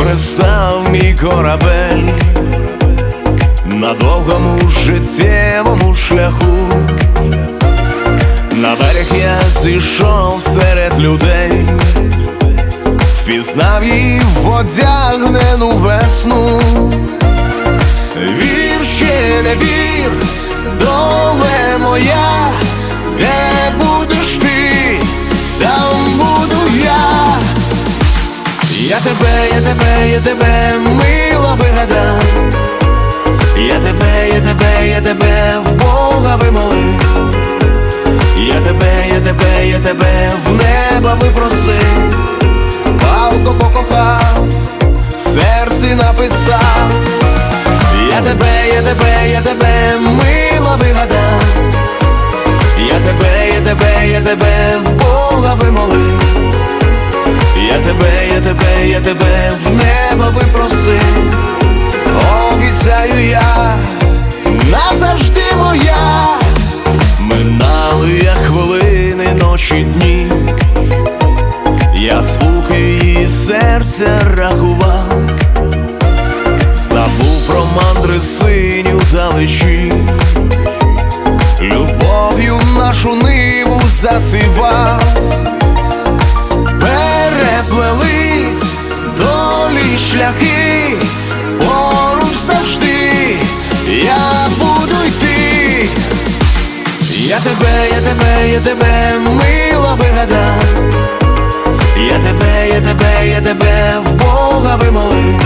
пристав мій корабель на довгому життєвому шляху. На берег я зійшов серед людей, впізнав її в одягнену весну. Вір чи не вір, доле моя, де будеш ти, там буду я. Я тебе, мила вигадав. Я тебе в Бога вимолив. Я тебе в неба випросив. Палко покохав, в серці написав. Я тебе, мила вигадав. Я тебе в Бога вимолив. Я тебе в неба випросив. Обіцяю я, назавжди моя. Минали як хвилини, ночі, дні. Я звуки її серця рахував. Забув про мандри синю далечі. Любов'ю нашу ниву засівав. Переплелись долі шляхи, поруч завжди я буду йти. Я тебе, мила вигадав. Я тебе в Бога вимолив.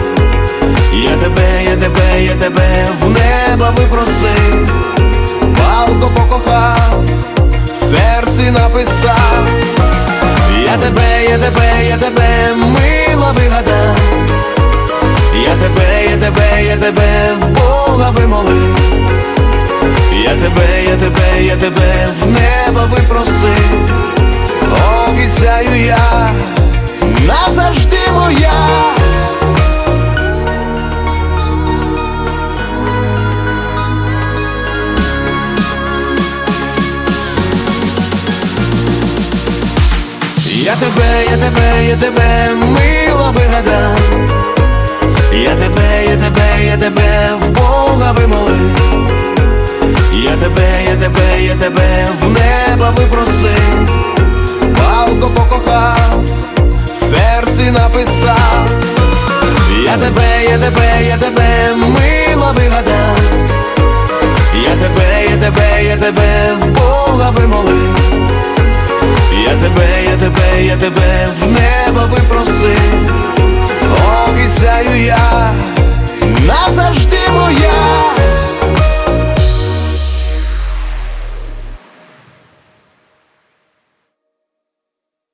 Я тебе в неба випросив. Палко покохав, в серці написав. Я тебе, мила вигадав. Я тебе в Бога вимолив. Я тебе в неба випросив. Обіцяю я, назавжди моя. Я тебе, мила вигадав. Я тебе в Бога вимолив. Я тебе в неба випросив. Палко покохав, в серці написав. Я тебе, мила вигадав. Я тебе в Бога вимолив. Я тебе в